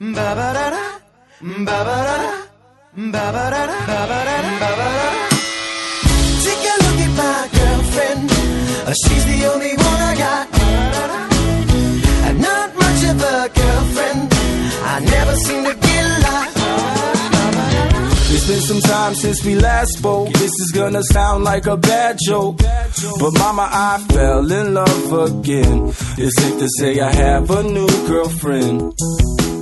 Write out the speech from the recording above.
Take a look at my girlfriend. She's the only one I got. Not much of a girlfriend. I never seem to get a lot. It's been some time since we last spoke. This is gonna sound like a bad joke, but mama, I fell in love again. It's safe to say I have a new girlfriend.